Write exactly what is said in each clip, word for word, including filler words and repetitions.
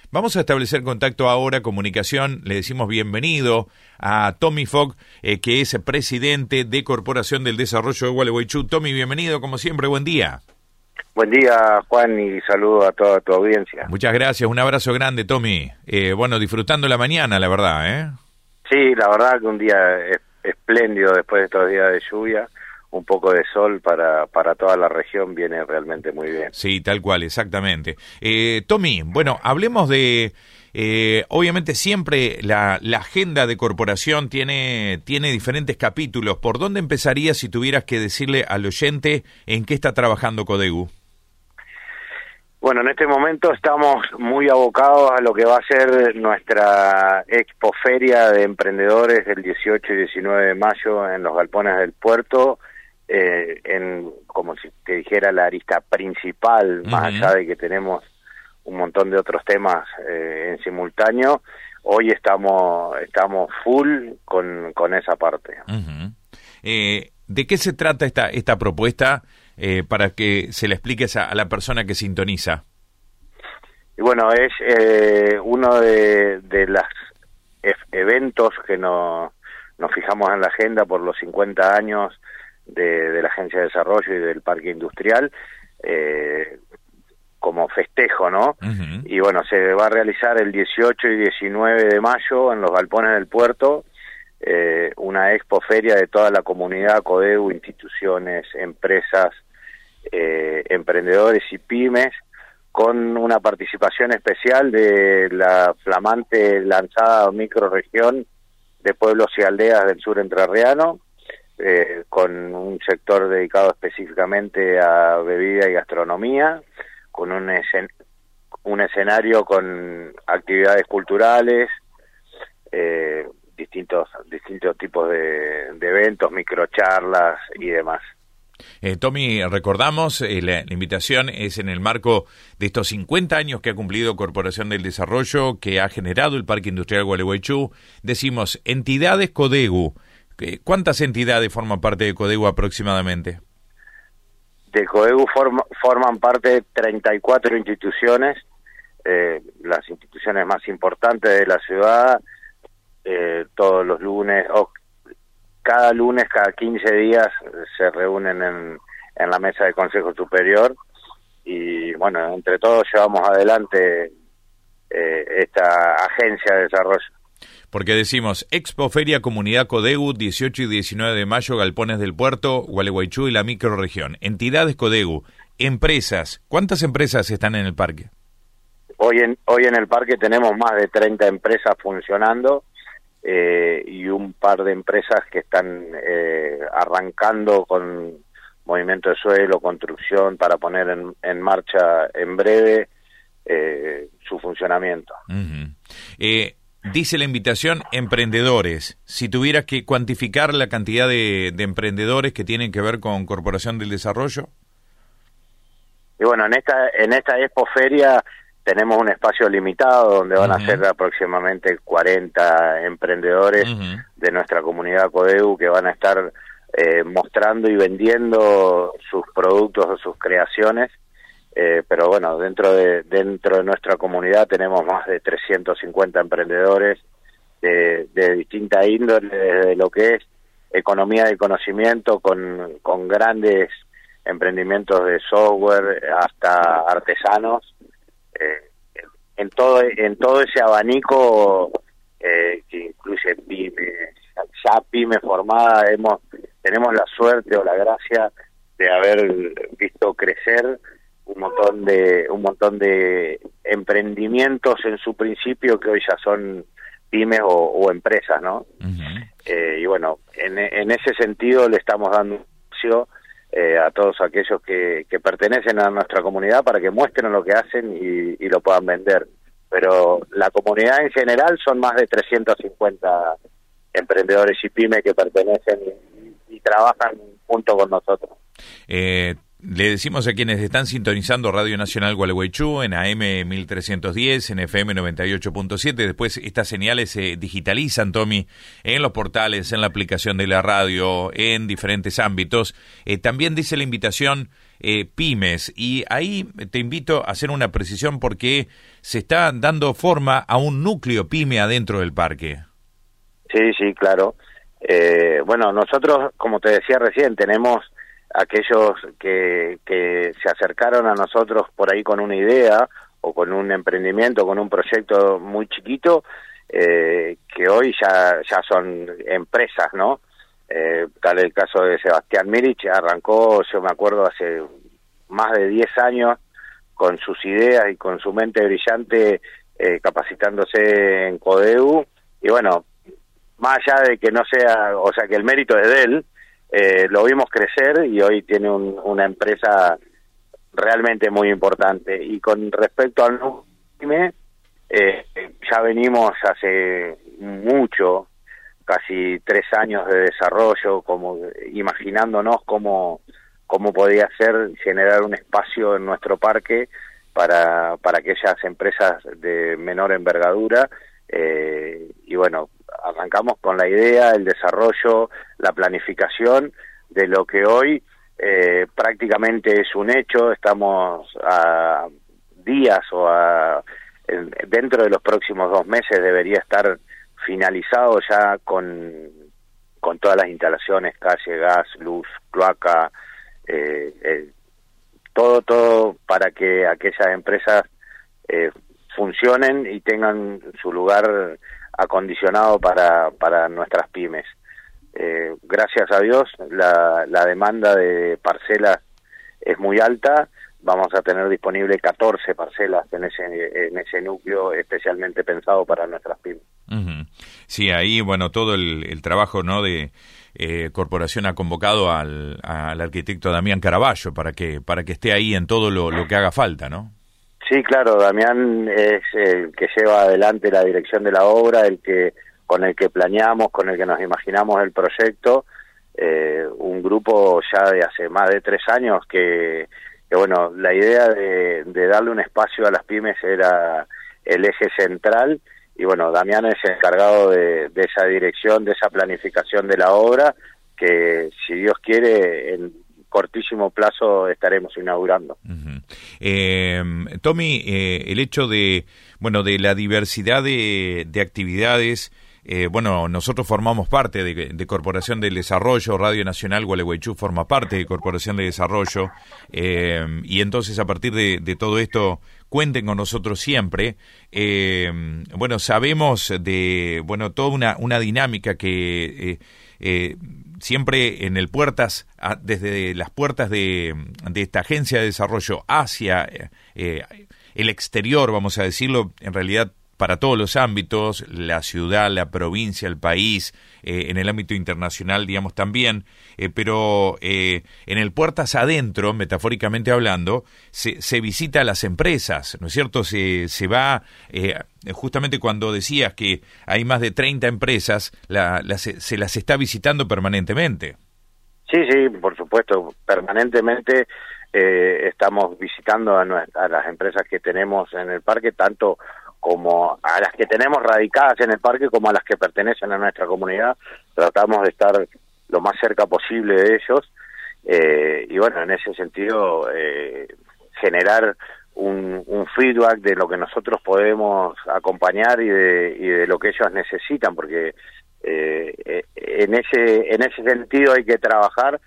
Vamos a establecer contacto ahora, comunicación. Le decimos bienvenido a Tommy Fogg, eh, que es presidente de Corporación del Desarrollo de Gualeguaychú. Tommy, bienvenido, como siempre, buen día. Buen día, Juan, y saludo a toda tu audiencia. Muchas gracias, un abrazo grande, Tommy. Eh, bueno, disfrutando la mañana, la verdad, ¿eh? Sí, la verdad que un día es, espléndido después de estos días de lluvia. Un poco de sol para, para toda la región viene realmente muy bien. Sí, tal cual, exactamente. Eh, Tommy, bueno, hablemos de... Eh, obviamente siempre la, la agenda de corporación tiene, tiene diferentes capítulos. ¿Por dónde empezarías si tuvieras que decirle al oyente en qué está trabajando Codegu? Bueno, en este momento estamos muy abocados a lo que va a ser nuestra expoferia de emprendedores del dieciocho y diecinueve de mayo en los galpones del puerto. Eh, en, como si te dijera, la arista principal, uh-huh. Más allá de que tenemos un montón de otros temas eh, en simultáneo, hoy estamos estamos full con, con esa parte. Uh-huh. Eh, ¿de qué se trata esta esta propuesta eh, para que se le expliques a, a la persona que sintoniza? Y bueno, es eh, uno de, de los eventos que nos, nos fijamos en la agenda por los cincuenta años De, de la Agencia de Desarrollo y del Parque Industrial, eh, como festejo, ¿no? Uh-huh. Y bueno, se va a realizar el dieciocho y diecinueve de mayo en los galpones del puerto, eh, una expoferia de toda la comunidad Codegu, instituciones, empresas, eh, emprendedores y pymes, con una participación especial de la flamante lanzada microrregión de pueblos y aldeas del sur entrerriano, Eh, con un sector dedicado específicamente a bebida y gastronomía, con un, escen un escenario con actividades culturales, eh, distintos distintos tipos de, de eventos, microcharlas y demás. Eh, Tommy, recordamos, eh, la, la invitación es en el marco de estos cincuenta años que ha cumplido Corporación del Desarrollo, que ha generado el Parque Industrial Gualeguaychú. Decimos, entidades Codegu. ¿Cuántas entidades forman parte de Codegu aproximadamente? De Codegu form, forman parte treinta y cuatro instituciones, eh, las instituciones más importantes de la ciudad, eh, todos los lunes, o cada lunes, cada quince días, se reúnen en, en la mesa de Consejo Superior, y bueno, entre todos llevamos adelante eh, esta agencia de desarrollo. Porque decimos, Expo Feria Comunidad Codegu, dieciocho y diecinueve de mayo, Galpones del Puerto, Gualeguaychú y la microrregión. Entidades Codegu, empresas. ¿Cuántas empresas están en el parque? Hoy en hoy en el parque tenemos más de treinta empresas funcionando eh, y un par de empresas que están eh, arrancando con movimiento de suelo, construcción, para poner en, en marcha en breve eh, su funcionamiento. Uh-huh. Eh... Dice la invitación, emprendedores. Si tuvieras que cuantificar la cantidad de, de emprendedores que tienen que ver con Corporación del Desarrollo. Y bueno, en esta en esta expoferia tenemos un espacio limitado donde van uh-huh. a ser aproximadamente cuarenta emprendedores uh-huh. de nuestra comunidad Codegu que van a estar eh, mostrando y vendiendo sus productos o sus creaciones. Eh, pero bueno, dentro de dentro de nuestra comunidad tenemos más de trescientos cincuenta emprendedores de, de distinta índole, desde lo que es economía de conocimiento, con, con grandes emprendimientos de software hasta artesanos, eh, en todo en todo ese abanico eh, que incluye pymes, ya pymes formadas. Hemos tenemos la suerte o la gracia de haber visto crecer un montón de un montón de emprendimientos en su principio que hoy ya son pymes o, o empresas, ¿no? Uh-huh. Eh, y bueno, en, en ese sentido le estamos dando un espacio eh, a todos aquellos que, que pertenecen a nuestra comunidad para que muestren lo que hacen y, y lo puedan vender. Pero la comunidad en general son más de trescientos cincuenta emprendedores y pymes que pertenecen y, y trabajan junto con nosotros. Eh... Le decimos a quienes están sintonizando Radio Nacional Gualeguaychú en A M mil trescientos diez, en F M noventa y ocho punto siete. Después estas señales se digitalizan, Tommy, en los portales, en la aplicación de la radio, en diferentes ámbitos. Eh, también dice la invitación, eh, pymes, y ahí te invito a hacer una precisión porque se está dando forma a un núcleo pyme adentro del parque. Sí, sí, claro. Eh, bueno, nosotros, como te decía recién, tenemos aquellos que, que se acercaron a nosotros por ahí con una idea o con un emprendimiento, con un proyecto muy chiquito, eh, que hoy ya, ya son empresas, ¿no? Eh, tal el caso de Sebastián Mirich, arrancó, yo me acuerdo, hace más de diez años con sus ideas y con su mente brillante, eh, capacitándose en CODEU, y bueno, más allá de que no sea, o sea, que el mérito es de él, eh, lo vimos crecer y hoy tiene un, una empresa realmente muy importante. Y con respecto al NUPYME, eh, ya venimos hace mucho, casi tres años de desarrollo, como imaginándonos cómo, cómo podía ser generar un espacio en nuestro parque para, para aquellas empresas de menor envergadura, eh, y bueno, arrancamos con la idea, el desarrollo, la planificación de lo que hoy eh, prácticamente es un hecho. Estamos a días o a, en, dentro de los próximos dos meses debería estar finalizado ya con, con todas las instalaciones, calle, gas, luz, cloaca, eh, eh, todo, todo para que aquellas empresas eh, funcionen y tengan su lugar acondicionado para, para nuestras pymes. Eh, gracias a Dios, la, la demanda de parcelas es muy alta. Vamos a tener disponible catorce parcelas en ese, en ese núcleo especialmente pensado para nuestras pymes. Uh-huh. Sí, ahí, bueno, todo el, el trabajo, ¿no?, de eh, Corporación ha convocado al, al arquitecto Damián Caraballo para que, para que esté ahí en todo lo, lo que haga falta, ¿no? Sí, claro, Damián es el que lleva adelante la dirección de la obra, el que con el que planeamos, con el que nos imaginamos el proyecto, eh, un grupo ya de hace más de tres años que, que bueno, la idea de, de darle un espacio a las pymes era el eje central, y bueno, Damián es el encargado de, de esa dirección, de esa planificación de la obra, que si Dios quiere, en cortísimo plazo estaremos inaugurando. Uh-huh. eh, Tommy, eh, el hecho de, bueno, de la diversidad de, de actividades, eh, bueno, nosotros formamos parte de, de Corporación del Desarrollo, Radio Nacional Gualeguaychú forma parte de Corporación de Desarrollo, eh, y entonces a partir de, de todo esto, cuenten con nosotros siempre. Eh, bueno, sabemos de, bueno, toda una, una dinámica que eh, eh, siempre en el puertas, desde las puertas de, de esta agencia de desarrollo hacia eh, el exterior, vamos a decirlo, en realidad para todos los ámbitos, la ciudad, la provincia, el país, eh, en el ámbito internacional, digamos, también, eh, pero eh, en el puertas adentro, metafóricamente hablando, se, se visita a las empresas, ¿no es cierto? Se, se va, eh, justamente cuando decías que hay más de treinta empresas, la, la, se, se las está visitando permanentemente. Sí, sí, por supuesto, permanentemente eh, estamos visitando a, nuestra, a las empresas que tenemos en el parque, tanto como a las que tenemos radicadas en el parque como a las que pertenecen a nuestra comunidad. Tratamos de estar lo más cerca posible de ellos, eh, y bueno, en ese sentido eh, generar un, un feedback de lo que nosotros podemos acompañar y de, y de lo que ellos necesitan, porque eh, en ese en ese sentido hay que trabajar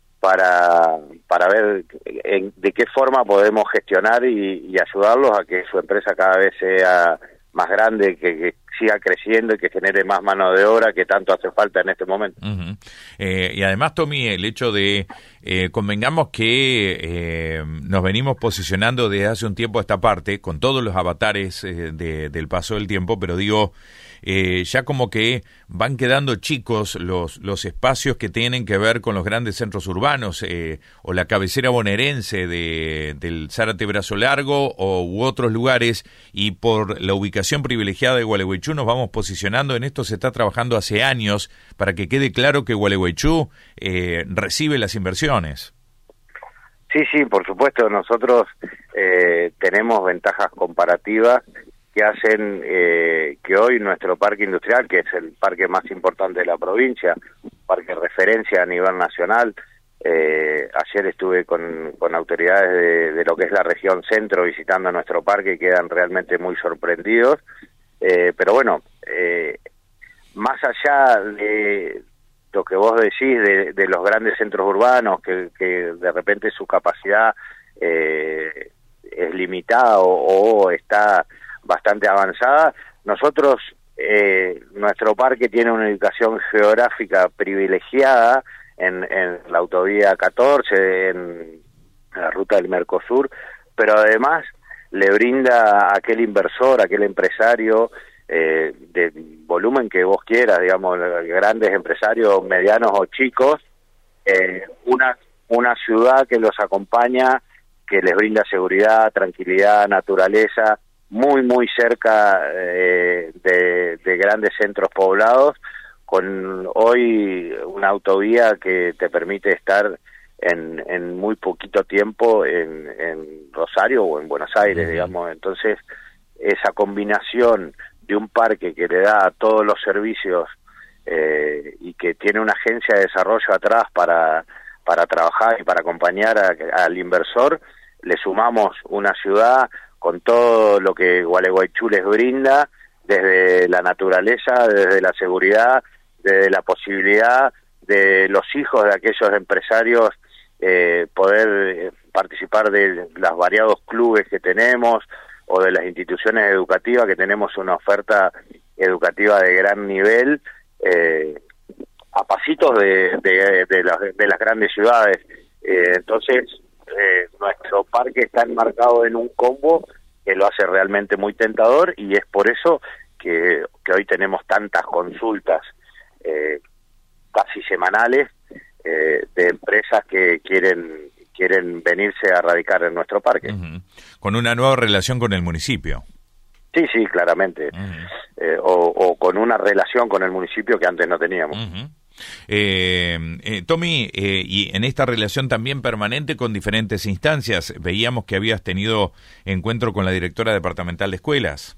para para ver en, de qué forma podemos gestionar y, y ayudarlos a que su empresa cada vez sea más grande, que, que siga creciendo y que genere más mano de obra que tanto hace falta en este momento. Uh-huh. eh, y además, Tommy, el hecho de, eh, convengamos que eh, nos venimos posicionando desde hace un tiempo a esta parte, con todos los avatares eh, de, del paso del tiempo, pero digo, eh, ya como que van quedando chicos los, los espacios que tienen que ver con los grandes centros urbanos, eh, o la cabecera bonaerense de, del Zárate Brazo Largo o u otros lugares, y por la ubicación privilegiada de Gualeguaychú nos vamos posicionando. En esto se está trabajando hace años para que quede claro que Gualeguaychú eh, recibe las inversiones. Sí, sí, por supuesto, nosotros eh, tenemos ventajas comparativas que hacen eh, que hoy nuestro parque industrial, que es el parque más importante de la provincia, un parque de referencia a nivel nacional, Eh, ayer estuve con, con autoridades de, de lo que es la región centro visitando nuestro parque y quedan realmente muy sorprendidos. Eh, pero bueno, eh, más allá de lo que vos decís de, de los grandes centros urbanos, que, que de repente su capacidad eh, es limitada o, o está bastante avanzada, nosotros, eh, nuestro parque tiene una ubicación geográfica privilegiada en, en la autovía catorce, en la ruta del Mercosur, pero además le brinda a aquel inversor, a aquel empresario eh, de volumen que vos quieras, digamos, grandes empresarios, medianos o chicos, eh, una, una ciudad que los acompaña, que les brinda seguridad, tranquilidad, naturaleza, muy, muy cerca eh, de, de grandes centros poblados, con hoy una autovía que te permite estar en, en muy poquito tiempo en, en Rosario o en Buenos Aires, uh-huh. digamos. Entonces, esa combinación de un parque que le da todos los servicios eh, y que tiene una agencia de desarrollo atrás para, para trabajar y para acompañar a, al inversor, le sumamos una ciudad con todo lo que Gualeguaychú les brinda, desde la naturaleza, desde la seguridad, desde la posibilidad de los hijos de aquellos empresarios eh, poder participar de los variados clubes que tenemos o de las instituciones educativas, que tenemos una oferta educativa de gran nivel, eh, a pasitos de, de, de, las, de las grandes ciudades. Eh, entonces, eh, nuestro parque está enmarcado en un combo que lo hace realmente muy tentador, y es por eso que, que hoy tenemos tantas consultas eh, casi semanales eh, de empresas que quieren quieren venirse a radicar en nuestro parque. Uh-huh. Con una nueva relación con el municipio. Sí, sí, claramente. Uh-huh. eh, o, o con una relación con el municipio que antes no teníamos. Uh-huh. Eh, eh, Tommy, eh, y en esta relación también permanente con diferentes instancias, veíamos que habías tenido encuentro con la directora departamental de escuelas.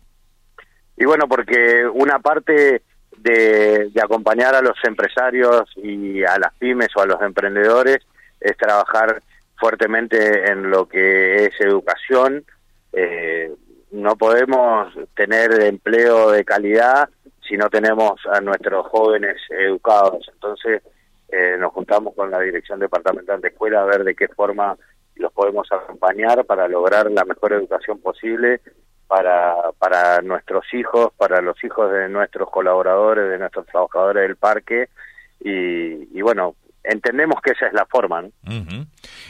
Y bueno, porque una parte de, de acompañar a los empresarios y a las pymes o a los emprendedores es trabajar fuertemente en lo que es educación. Eh, no podemos tener empleo de calidad si no tenemos a nuestros jóvenes educados. Entonces eh, nos juntamos con la Dirección Departamental de Escuela a ver de qué forma los podemos acompañar para lograr la mejor educación posible para para nuestros hijos, para los hijos de nuestros colaboradores, de nuestros trabajadores del parque, y, y bueno, entendemos que esa es la forma, ¿no? Uh-huh.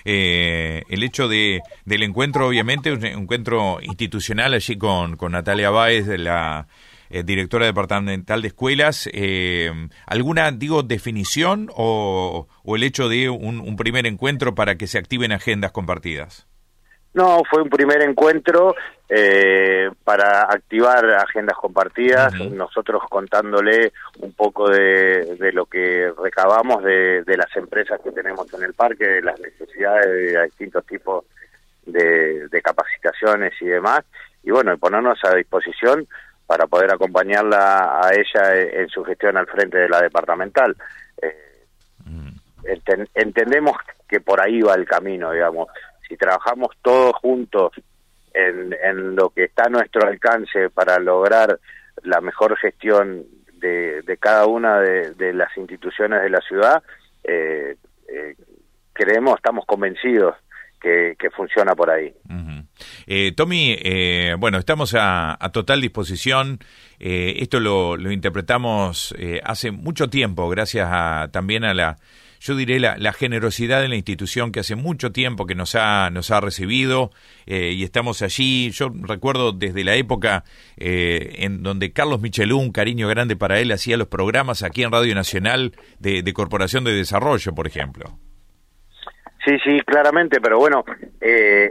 Eh, el hecho de del encuentro, obviamente, un encuentro institucional allí con, con Natalia Báez, de la eh, directora departamental de escuelas, eh, ¿alguna, digo, definición o, o el hecho de un, un primer encuentro para que se activen agendas compartidas? No, fue un primer encuentro eh, para activar agendas compartidas, uh-huh. nosotros contándole un poco de, de lo que recabamos de, de las empresas que tenemos en el parque, de las necesidades de distintos tipos de, de capacitaciones y demás, y bueno, ponernos a disposición para poder acompañarla a ella en su gestión al frente de la departamental. Eh, uh-huh. ent- entendemos que por ahí va el camino, digamos. Si trabajamos todos juntos en, en lo que está a nuestro alcance para lograr la mejor gestión de, de cada una de, de las instituciones de la ciudad, eh, eh, creemos, estamos convencidos que, que funciona por ahí. Uh-huh. Eh, Tommy, eh, bueno, estamos a, a total disposición. Eh, esto lo, lo interpretamos eh, hace mucho tiempo, gracias a, también a la... yo diré la, la generosidad de la institución que hace mucho tiempo que nos ha nos ha recibido eh, y estamos allí. Yo recuerdo desde la época eh, en donde Carlos Michelú, un cariño grande para él, hacía los programas aquí en Radio Nacional de, de Corporación de Desarrollo, por ejemplo. Sí, sí, claramente, pero bueno, eh,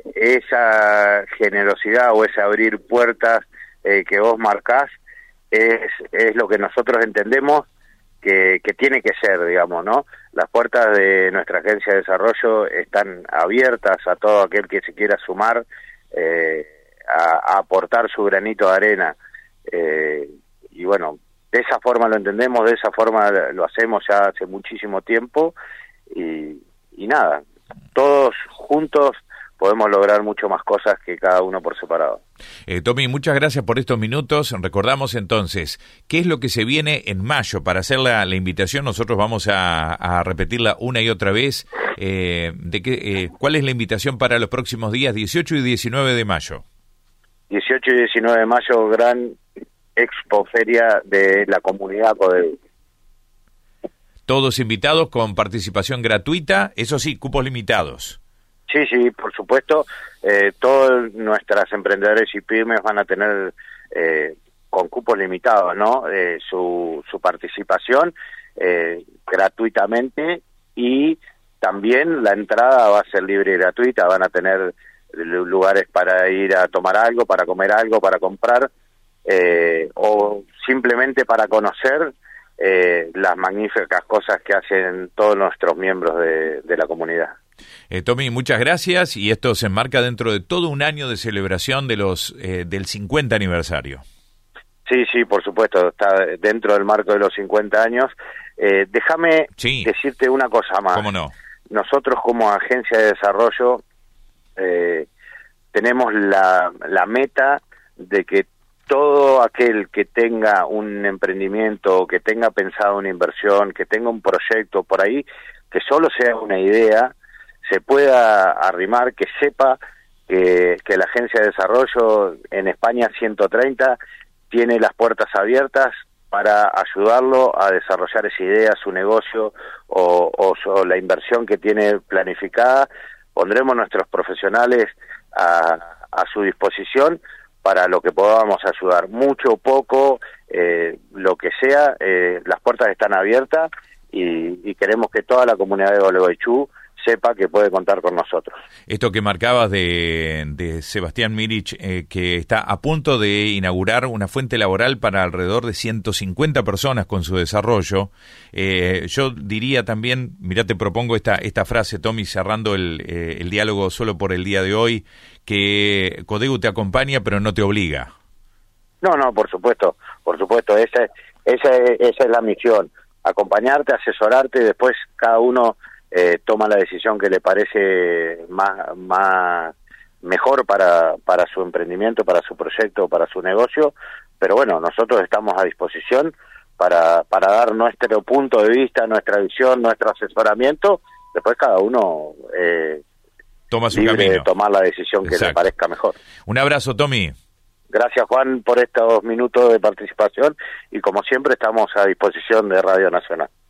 esa generosidad o ese abrir puertas eh, que vos marcás es, es lo que nosotros entendemos que, que tiene que ser, digamos, ¿no? Las puertas de nuestra agencia de desarrollo están abiertas a todo aquel que se quiera sumar eh, a, a aportar su granito de arena. Eh, y bueno, de esa forma lo entendemos, de esa forma lo hacemos ya hace muchísimo tiempo, y, y nada, todos juntos podemos lograr mucho más cosas que cada uno por separado. Eh, Tommy, muchas gracias por estos minutos. Recordamos entonces, ¿qué es lo que se viene en mayo? Para hacer la, la invitación, nosotros vamos a, a repetirla una y otra vez. Eh, de qué, eh, ¿Cuál es la invitación para los próximos días, dieciocho y diecinueve de mayo? dieciocho y diecinueve de mayo, gran expoferia de la comunidad CODEU. Todos invitados con participación gratuita, eso sí, cupos limitados. Sí, sí, por supuesto, eh, todas nuestras emprendedores y pymes van a tener eh, con cupos limitados, ¿no? Eh, su, su participación eh, gratuitamente, y también la entrada va a ser libre y gratuita, van a tener lugares para ir a tomar algo, para comer algo, para comprar, eh, o simplemente para conocer eh, las magníficas cosas que hacen todos nuestros miembros de, de la comunidad. Eh, Tommy, muchas gracias, y esto se enmarca dentro de todo un año de celebración de los eh, del cincuenta aniversario. Sí, sí, por supuesto, está dentro del marco de los cincuenta años. Eh, déjame sí. decirte una cosa más. ¿Cómo no? Nosotros como agencia de desarrollo eh, tenemos la, la meta de que todo aquel que tenga un emprendimiento, que tenga pensado una inversión, que tenga un proyecto por ahí, que solo sea una idea, se pueda arrimar, que sepa que, que la Agencia de Desarrollo en España ciento treinta tiene las puertas abiertas para ayudarlo a desarrollar esa idea, su negocio o, o, o la inversión que tiene planificada. Pondremos nuestros profesionales a, a su disposición para lo que podamos ayudar, mucho o poco, eh, lo que sea, eh, las puertas están abiertas y, y queremos que toda la comunidad de Gualeguaychú sepa que puede contar con nosotros. Esto que marcabas de, de Sebastián Mirich, eh, que está a punto de inaugurar una fuente laboral para alrededor de ciento cincuenta personas con su desarrollo, eh, yo diría también, mirá, te propongo esta esta frase, Tommy, cerrando el, eh, el diálogo solo por el día de hoy, que CODEU te acompaña pero no te obliga. No, no, por supuesto, por supuesto, esa, esa, esa es la misión, acompañarte, asesorarte, y después cada uno Eh, toma la decisión que le parece más, más mejor para, para su emprendimiento, para su proyecto, para su negocio, pero bueno, nosotros estamos a disposición para, para dar nuestro punto de vista, nuestra visión, nuestro asesoramiento, después cada uno eh, toma su libre camino de tomar la decisión que Exacto. le parezca mejor. Un abrazo, Tommy. Gracias, Juan, por estos minutos de participación, y como siempre estamos a disposición de Radio Nacional.